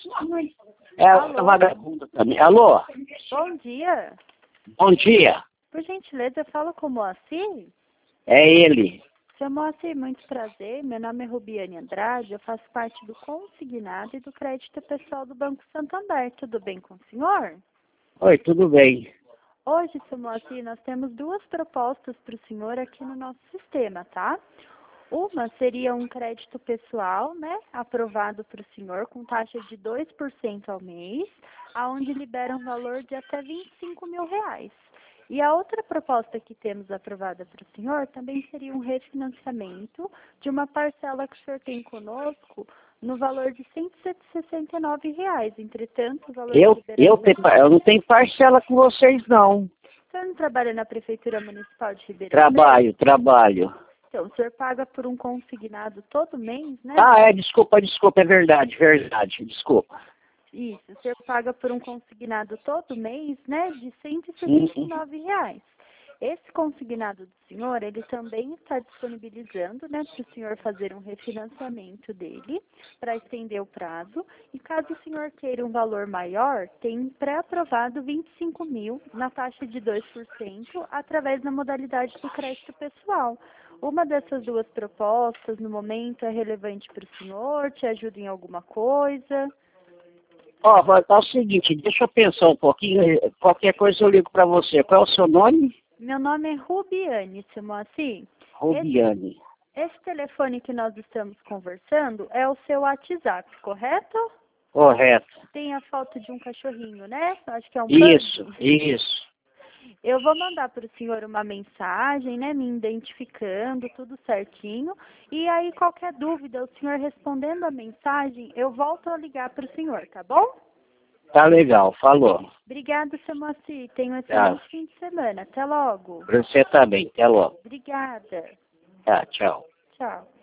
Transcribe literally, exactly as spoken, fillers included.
É outra vagabunda também. Alô? Bom dia. Bom dia. Por gentileza, eu falo com o Moacir? É ele. Seu Moacir, muito prazer. Meu nome é Rubiane Andrade. Eu faço parte do consignado e do crédito pessoal do Banco Santander. Tudo bem com o senhor? Oi, tudo bem? Hoje, seu Moacir, nós temos duas propostas para o senhor aqui no nosso sistema, tá? Uma seria um crédito pessoal, né, aprovado para o senhor com taxa de dois por cento ao mês, aonde libera um valor de até vinte e cinco mil reais. E a outra proposta que temos aprovada para o senhor também seria um refinanciamento de uma parcela que o senhor tem conosco no valor de cento e sessenta e nove reais. Entretanto, o valor Eu, de eu, te, eu não tenho parcela com vocês, não. O senhor não trabalha na Prefeitura Municipal de Ribeirão Trabalho, Preto? trabalho. Então, o senhor paga por um consignado todo mês, né? Ah, é, desculpa, desculpa, é verdade, verdade, desculpa. Isso, o senhor paga por um consignado todo mês, né, de cento e Uhum. sessenta e nove reais. Esse consignado do senhor, ele também está disponibilizando, né, para o senhor fazer um refinanciamento dele, para estender o prazo. E caso o senhor queira um valor maior, tem um pré-aprovado vinte e cinco mil na taxa de dois por cento, através da modalidade do crédito pessoal. Uma dessas duas propostas, no momento, é relevante para o senhor? Te ajuda em alguma coisa? Ó, vai tá o seguinte, deixa eu pensar um pouquinho, qualquer coisa eu ligo para você. Qual é o seu nome? Meu nome é Rubiane, seu Moacir. Rubiane. Esse, esse telefone que nós estamos conversando é o seu WhatsApp, correto? Correto. Tem a foto de um cachorrinho, né? Acho que é um Isso, pug. isso. Eu vou mandar para o senhor uma mensagem, né, me identificando, tudo certinho. E aí, qualquer dúvida, o senhor respondendo a mensagem, eu volto a ligar para o senhor, tá bom? Tá legal, falou. Obrigada, seu Moacir. Tenha um Tá. excelente fim de semana. Até logo. Pra você também, até logo. Obrigada. Tá, tchau. Tchau.